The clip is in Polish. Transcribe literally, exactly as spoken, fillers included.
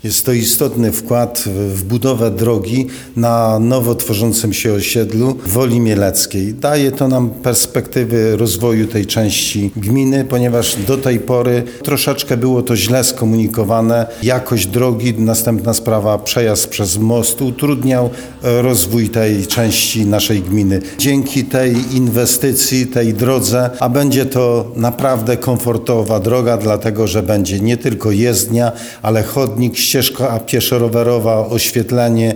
Jest to istotny wkład w budowę drogi na nowo tworzącym się osiedlu Woli Mieleckiej. Daje to nam perspektywy rozwoju tej części gminy, ponieważ do tej pory troszeczkę było to źle skomunikowane. Jakość drogi, następna sprawa, przejazd przez most utrudniał rozwój tej części naszej gminy. Dzięki tej inwestycji, tej drodze, a będzie to naprawdę komfortowa droga, dlatego że będzie nie tylko jezdnia, ale chodnik, ścieżka pieszo-rowerowa, oświetlenie,